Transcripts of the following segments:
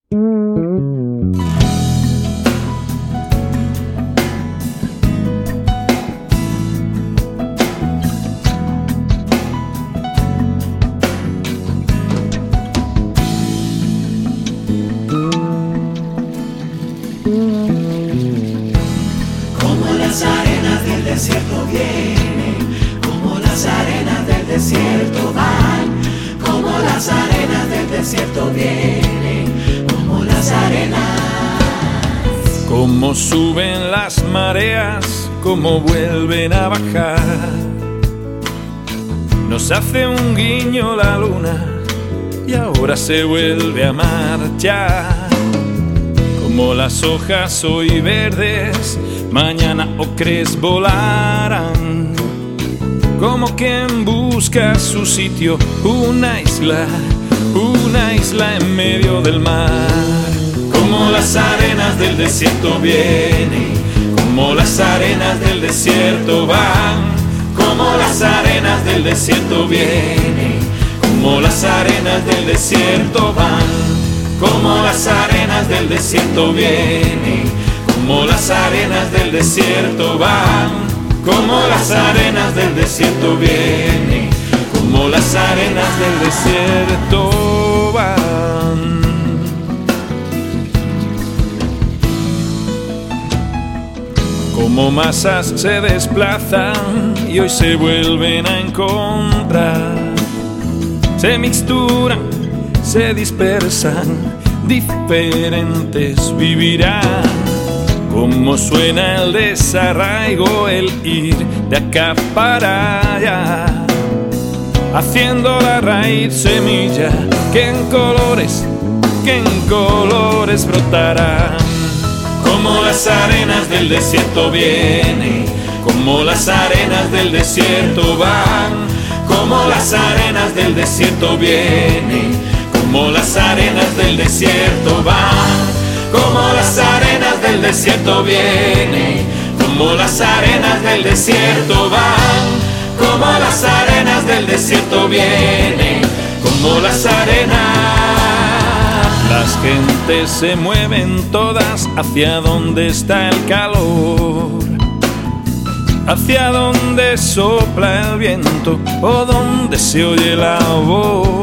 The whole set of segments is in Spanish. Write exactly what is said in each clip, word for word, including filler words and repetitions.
Como las arenas del desierto vienen, como las arenas del desierto van, como las arenas del desierto vienen, como las arenas. Como suben las mareas, como vuelven a bajar. Nos hace un guiño la luna y ahora se vuelve a marchar. Como las hojas hoy verdes, mañana ocres volarán. Como quien busca su sitio, una isla, una isla en medio del mar. Como las arenas del desierto vienen, como las arenas del desierto van. Como las arenas del desierto vienen, como las arenas del desierto van. Como las arenas del desierto vienen, como las arenas del desierto van. Como las arenas del desierto vienen, como las arenas del desierto van. Como masas se desplazan y hoy se vuelven a encontrar. Se mixturan, se dispersan, diferentes vivirán. Como suena el desarraigo, el ir de acá para allá, haciendo la raíz semilla que en colores, que en colores brotará. Como las arenas del desierto vienen, como las arenas del desierto van. Como las arenas del desierto vienen, como las arenas del desierto van. Como las arenas del desierto vienen, como las arenas del desierto van. Como las arenas del desierto vienen, como las arenas. Las gentes se mueven todas hacia donde está el calor, hacia donde sopla el viento o donde se oye la voz.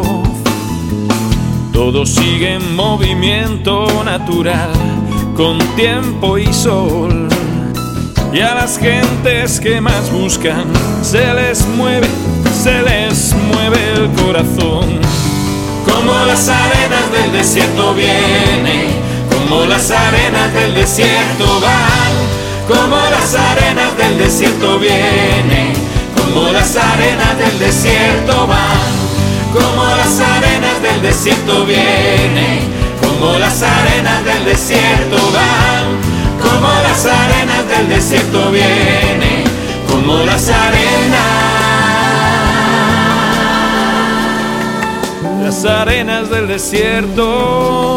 Todo sigue en movimiento natural, con tiempo y sol. Y a las gentes que más buscan, se les mueve, se les mueve el corazón. Como las arenas del desierto vienen, como las arenas del desierto van. Como las arenas del desierto vienen, como las arenas del desierto van. Como las arenas del desierto vienen, como las arenas del desierto van. Como las arenas del desierto vienen, como las arenas. Las arenas del desierto.